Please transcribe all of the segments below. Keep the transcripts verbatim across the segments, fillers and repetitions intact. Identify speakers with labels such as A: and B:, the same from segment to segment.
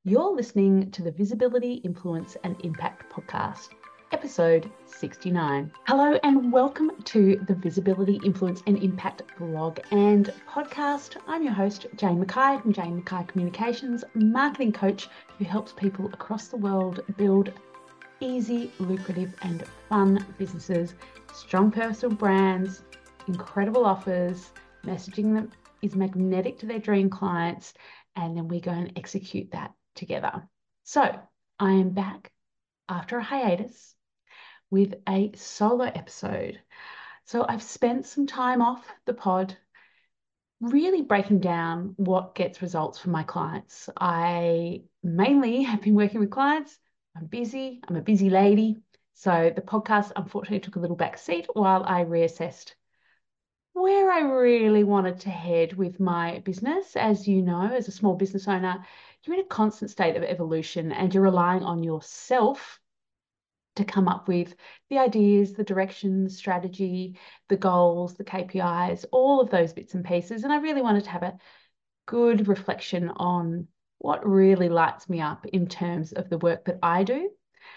A: You're listening to the Visibility, Influence and Impact podcast, episode sixty-nine. Hello and welcome to the Visibility, Influence and Impact blog and podcast. I'm your host, Jane Mackay from Jane Mackay Communications, marketing coach who helps people across the world build easy, lucrative and fun businesses, strong personal brands, incredible offers, messaging that is magnetic to their dream clients, and then we go and execute that together. So I am back after a hiatus with a solo episode. So I've spent some time off the pod really breaking down what gets results for my clients. I mainly have been working with clients. I'm busy. I'm a busy lady. So the podcast unfortunately took a little back seat while I reassessed where I really wanted to head with my business. As you know, as a small business owner, you're in a constant state of evolution and you're relying on yourself to come up with the ideas, the direction, the strategy, the goals, the K P Is, all of those bits and pieces. And I really wanted to have a good reflection on what really lights me up in terms of the work that I do.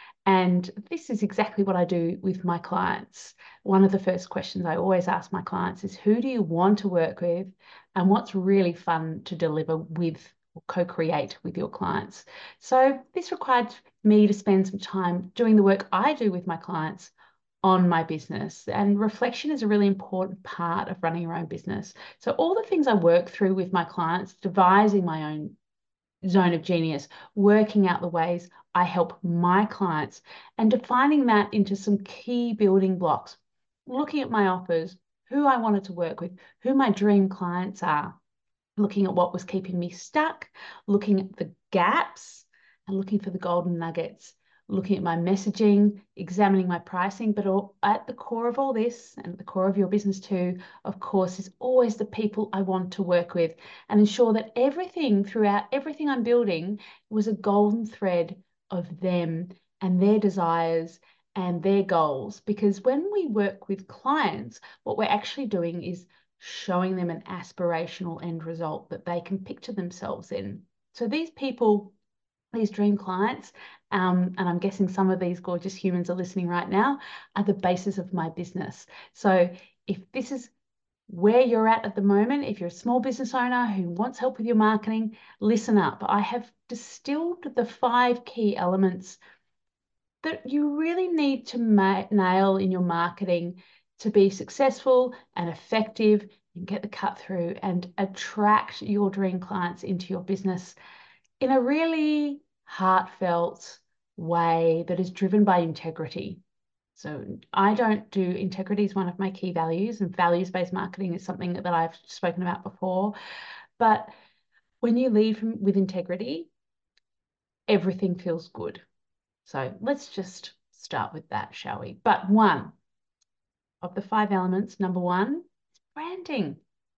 A: And this is exactly what I do with my clients. One of the first questions I always ask my clients is, who do you want to work with and what's really fun to deliver with or co-create with your clients? So this required me to spend some time doing the work I do with my clients on my business. And reflection is a really important part of running your own business. So all the things I work through with my clients, devising my own zone of genius, working out the ways I help my clients and defining that into some key building blocks, looking at my offers, who I wanted to work with, who my dream clients are, looking at what was keeping me stuck, looking at the gaps and looking for the golden nuggets, looking at my messaging, examining my pricing, but all, at the core of all this and at the core of your business too, of course, is always the people I want to work with and ensure that everything throughout everything I'm building was a golden thread of them and their desires and their goals. Because when we work with clients, what we're actually doing is showing them an aspirational end result that they can picture themselves in. So these people, these dream clients, um, and I'm guessing some of these gorgeous humans are listening right now, are the basis of my business. So if this is where you're at at the moment, if you're a small business owner who wants help with your marketing, listen up. I have distilled the five key elements that you really need to ma- nail in your marketing to be successful and effective and get the cut through and attract your dream clients into your business in a really heartfelt way that is driven by integrity. So I don't do integrity is one of my key values, and values-based marketing is something that I've spoken about before. But when you lead from, with integrity, everything feels good. So let's just start with that, shall we? But one of the five elements, number one, is branding.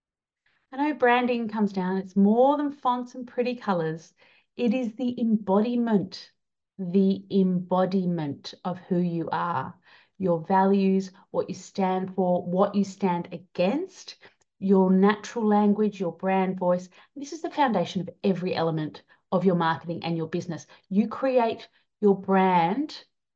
A: I know branding comes down, it's more than fonts and pretty colors. It is the embodiment, the embodiment of who you are, your values, what you stand for, what you stand against, your natural language, your brand voice. This is the foundation of every element of your marketing and your business. You create your brand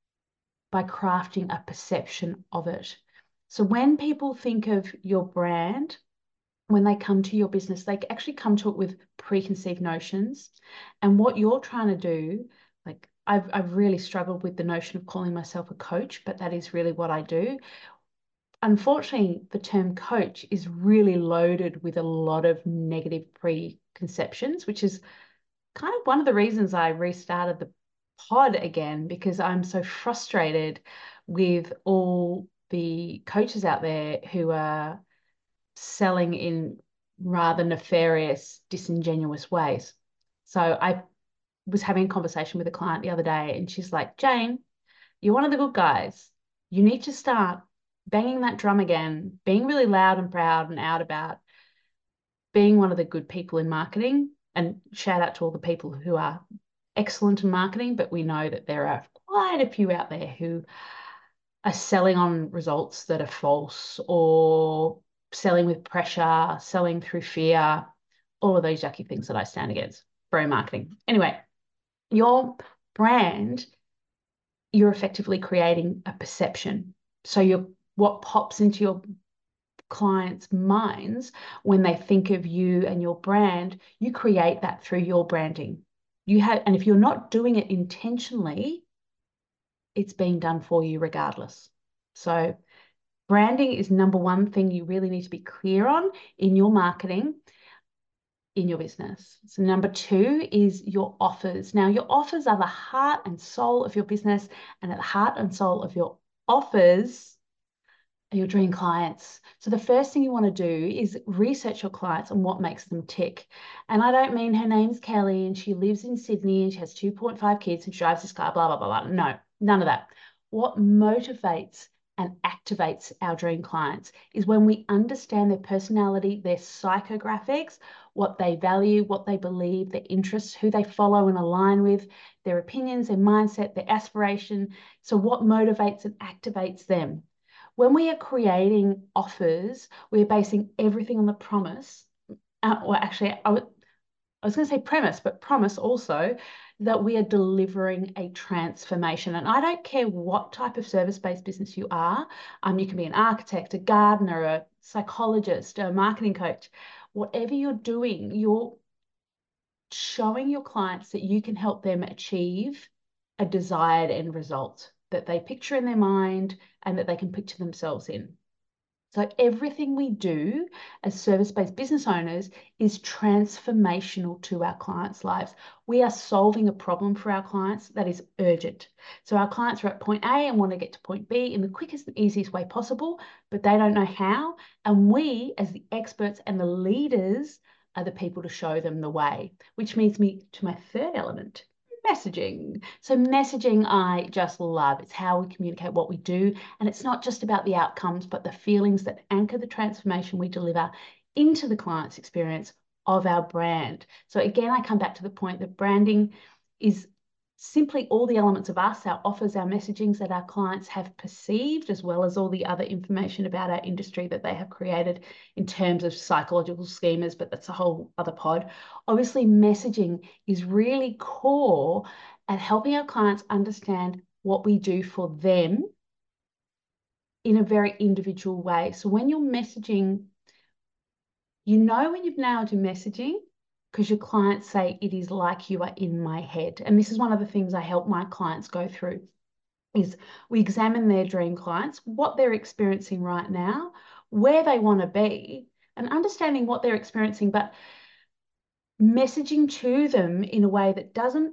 A: by crafting a perception of it. So when people think of your brand, when they come to your business, they actually come to it with preconceived notions. And what you're trying to do, like I've, I've really struggled with the notion of calling myself a coach, but that is really what I do. Unfortunately, the term coach is really loaded with a lot of negative preconceptions, which is kind of one of the reasons I restarted the pod again, because I'm so frustrated with all the coaches out there who are selling in rather nefarious, disingenuous ways. So I was having a conversation with a client the other day, and she's like, Jane, you're one of the good guys. You need to start banging that drum again, being really loud and proud and out about being one of the good people in marketing. And shout out to all the people who are excellent in marketing, but we know that there are quite a few out there who are selling on results that are false or selling with pressure, selling through fear, all of those yucky things that I stand against. Bro marketing. Anyway, Your brand, you're effectively creating a perception. So you're what pops into your clients' minds when they think of you and your brand, you create that through your branding. You have, and if you're not doing it intentionally, it's being done for you regardless. So branding is number one thing you really need to be clear on in your marketing, in your business. So number two is your offers. Now, your offers are the heart and soul of your business, and at the heart and soul of your offers are your dream clients. So the first thing you want to do is research your clients and what makes them tick. And I don't mean her name's Kelly and she lives in Sydney and she has two point five kids and she drives this car, blah, blah, blah, blah. No, none of that. What motivates and activates our dream clients is when we understand their personality, their psychographics, what they value, what they believe, their interests, who they follow and align with, their opinions, their mindset, their aspiration. So what motivates and activates them? When we are creating offers, we're basing everything on the promise. Uh, well, actually, I, w- I was going to say premise, but promise also that we are delivering a transformation. And I don't care what type of service-based business you are. Um, you can be an architect, a gardener, a psychologist, a marketing coach. Whatever you're doing, you're showing your clients that you can help them achieve a desired end result that they picture in their mind and that they can picture themselves in. So everything we do as service-based business owners is transformational to our clients' lives. We are solving a problem for our clients that is urgent. So our clients are at point A and want to get to point B in the quickest and easiest way possible, but they don't know how. And we, as the experts and the leaders, are the people to show them the way, which leads me to my third element, messaging. So messaging I just love. It's how we communicate what we do. And it's not just about the outcomes, but the feelings that anchor the transformation we deliver into the client's experience of our brand. So again, I come back to the point that branding is simply all the elements of us, our offers, our messagings that our clients have perceived, as well as all the other information about our industry that they have created in terms of psychological schemas, but that's a whole other pod. Obviously, messaging is really core at helping our clients understand what we do for them in a very individual way. So when you're messaging, you know when you've nailed your messaging because your clients say it is like you are in my head. And this is one of the things I help my clients go through is we examine their dream clients, what they're experiencing right now, where they want to be, and understanding what they're experiencing, but messaging to them in a way that doesn't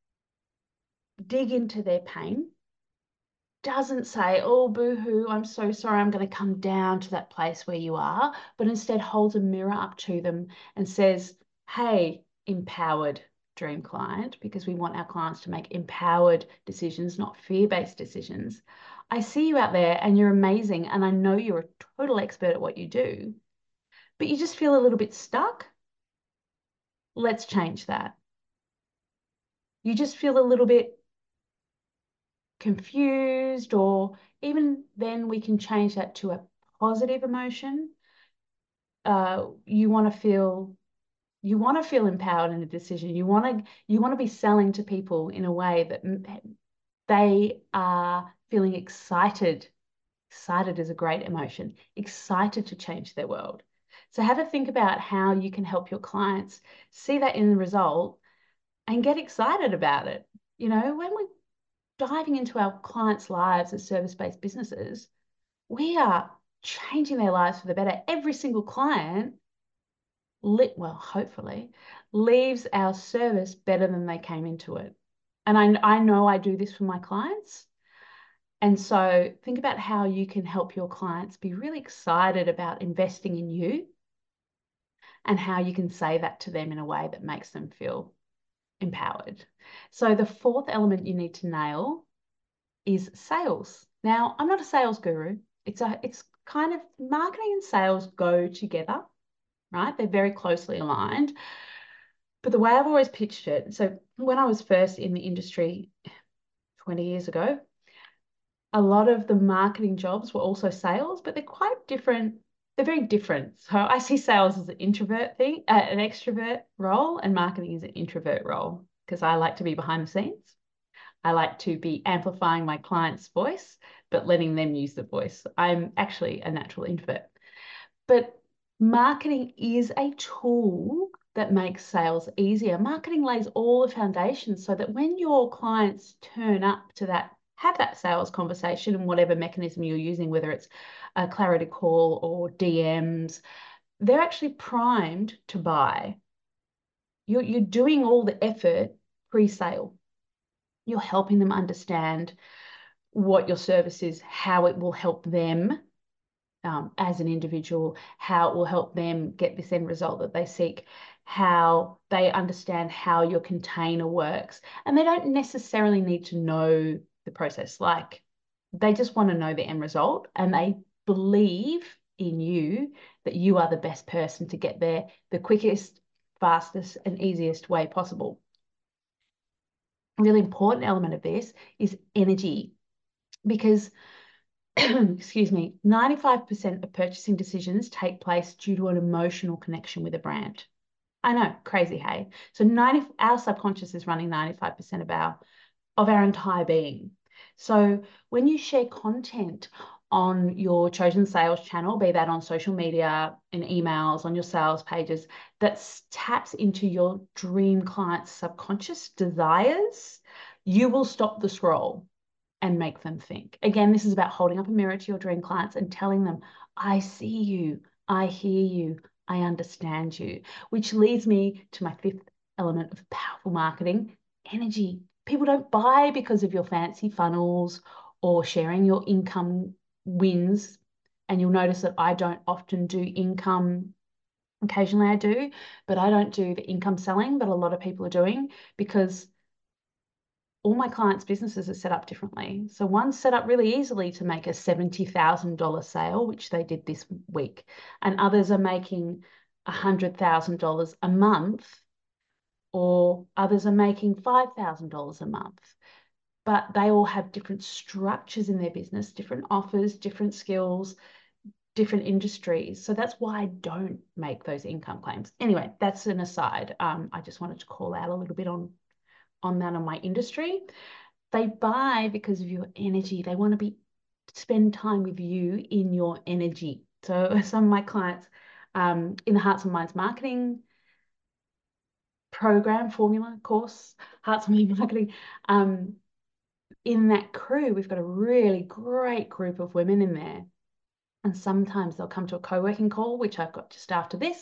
A: dig into their pain, doesn't say, oh, boo-hoo, I'm so sorry, I'm going to come down to that place where you are, but instead holds a mirror up to them and says, hey, empowered dream client, because we want our clients to make empowered decisions, not fear-based decisions. I see you out there and you're amazing, and I know you're a total expert at what you do, but you just feel a little bit stuck. Let's change that. You just feel a little bit confused, or even then we can change that to a positive emotion. Uh, you want to feel you want to feel empowered in a decision. You want to you want to be selling to people in a way that they are feeling excited. Excited is a great emotion. Excited to change their world. So have a think about how you can help your clients see that in the result and get excited about it. You know, when we're diving into our clients' lives as service-based businesses, we are changing their lives for the better. Every single client, well, hopefully, leaves our service better than they came into it. And I, I know I do this for my clients. And so think about how you can help your clients be really excited about investing in you and how you can say that to them in a way that makes them feel empowered. So the fourth element you need to nail is sales. Now, I'm not a sales guru. It's a it's kind of marketing and sales go together, right? They're very closely aligned. But the way I've always pitched it, so when I was first in the industry twenty years ago, a lot of the marketing jobs were also sales, but they're quite different. They're very different. So I see sales as an introvert thing, uh, an extrovert role, and marketing is an introvert role. because I like to be behind the scenes. I like to be amplifying my client's voice, but letting them use the voice. I'm actually a natural introvert. But marketing is a tool that makes sales easier. Marketing lays all the foundations so that when your clients turn up to that, have that sales conversation in whatever mechanism you're using, whether it's a clarity call or D Ms, they're actually primed to buy. You're, you're doing all the effort pre-sale. You're helping them understand what your service is, how it will help them um, as an individual, how it will help them get this end result that they seek, how they understand how your container works. And they don't necessarily need to know the process. Like, they just want to know the end result, and they believe in you that you are the best person to get there the quickest, fastest, and easiest way possible. A really important element of this is energy, because excuse me, ninety-five percent of purchasing decisions take place due to an emotional connection with a brand. I know, crazy, hey? So ninety, our subconscious is running ninety-five percent of our, of our entire being. So when you share content on your chosen sales channel, be that on social media, in emails, on your sales pages, that taps into your dream client's subconscious desires, you will stop the scroll and make them think. Again, this is about holding up a mirror to your dream clients and telling them, I see you, I hear you, I understand you, which leads me to my fifth element of powerful marketing, energy. People don't buy because of your fancy funnels or sharing your income wins. And you'll notice that I don't often do income. Occasionally I do, but I don't do the income selling that a lot of people are doing, because all my clients' businesses are set up differently. So one's set up really easily to make a seventy thousand dollars sale, which they did this week, and others are making one hundred thousand dollars a month, or others are making five thousand dollars a month. But they all have different structures in their business, different offers, different skills, different industries. So that's why I don't make those income claims. Anyway, that's an aside. Um, I just wanted to call out a little bit on on that on my industry. They buy because of your energy. They want to be spend time with you in your energy. So some of my clients um, in the Hearts and Minds marketing program, formula, course, Hearts and Minds marketing, um, in that crew, we've got a really great group of women in there. And sometimes they'll come to a co-working call, which I've got just after this,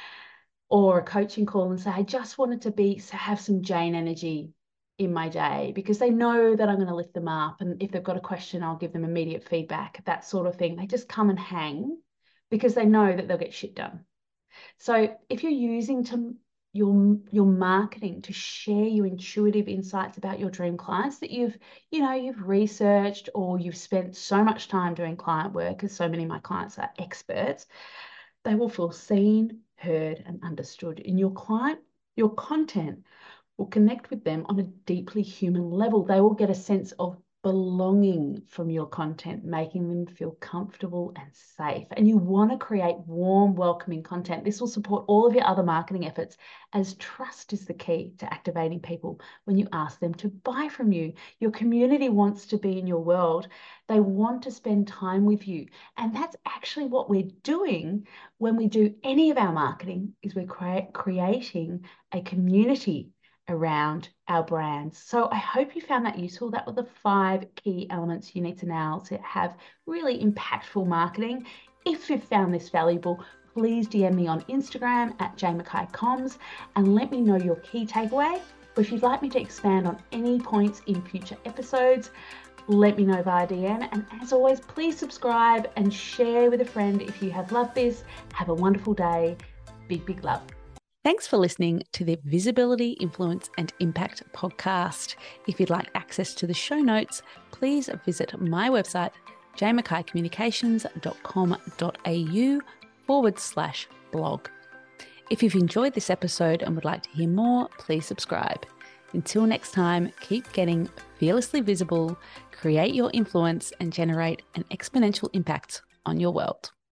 A: or a coaching call, and say, I just wanted to be have some Jane energy in my day, because they know that I'm going to lift them up. And if they've got a question, I'll give them immediate feedback, that sort of thing. They just come and hang because they know that they'll get shit done. So if you're using to your, your marketing to share your intuitive insights about your dream clients that you've, you know, you've researched, or you've spent so much time doing client work, because so many of my clients are experts, they will feel seen, heard, and understood. And your client, your content will connect with them on a deeply human level. They will get a sense of belonging from your content, making them feel comfortable and safe. And you want to create warm, welcoming content. This will support all of your other marketing efforts, as trust is the key to activating people when you ask them to buy from you. Your community wants to be in your world. They want to spend time with you. And that's actually what we're doing when we do any of our marketing, is we're cre- creating a community around our brands. So I hope you found that useful. That were the five key elements you need to know to have really impactful marketing. If you've found this valuable, please D M me on Instagram at Jane Mackay Comms and let me know your key takeaway. Or if you'd like me to expand on any points in future episodes, let me know via D M. And as always, please subscribe and share with a friend if you have loved this. Have a wonderful day. Big, big love. Thanks for listening to the Visibility, Influence and Impact podcast. If you'd like access to the show notes, please visit my website, jane mackay communications dot com dot a u forward slash blog. If you've enjoyed this episode and would like to hear more, please subscribe. Until next time, keep getting fearlessly visible, create your influence and generate an exponential impact on your world.